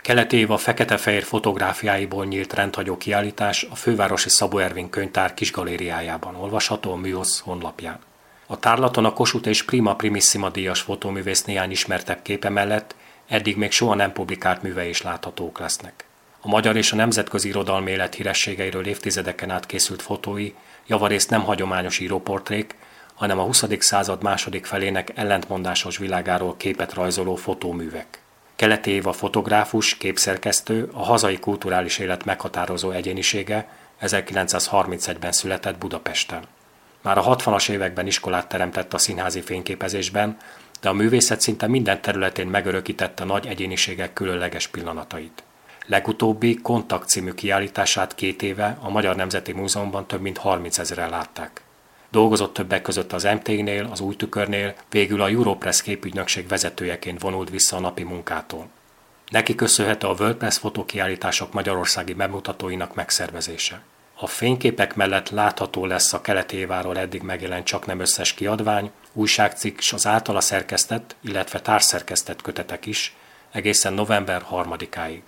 Keleti Éva fekete-fehér fotográfiáiból nyílt rendhagyó kiállítás a fővárosi Szabó Ervin könyvtár kisgalériájában olvasható a Műosz honlapján. A tárlaton a Kossuth és Prima Primissima díjas fotóművész néhány ismertebb képe mellett eddig még soha nem publikált művei is láthatók lesznek. A magyar és a nemzetközi irodalmi élet hírességeiről évtizedeken át készült fotói javarészt nem hagyományos íróportrék, hanem a 20. század második felének ellentmondásos világáról képet rajzoló fotóművek. Keleti Éva fotográfus, képszerkesztő, a hazai kulturális élet meghatározó egyénisége 1931-ben született Budapesten. Már a 60-as években iskolát teremtett a színházi fényképezésben, de a művészet szinte minden területén megörökítette nagy egyéniségek különleges pillanatait. Legutóbbi Kontakt című kiállítását 2 éve a Magyar Nemzeti Múzeumban több mint 30 000-en látták. Dolgozott többek között az MT-nél, az Új Tükörnél, végül a Europress képügynökség vezetőjeként vonult vissza a napi munkától. Neki köszönhető a WordPress fotókiállítások magyarországi bemutatóinak megszervezése. A fényképek mellett látható lesz a Keleti Éváról eddig megjelent csaknem összes kiadvány, újságcikk és az általa szerkesztett, illetve társszerkesztett kötetek is, egészen november 3-áig.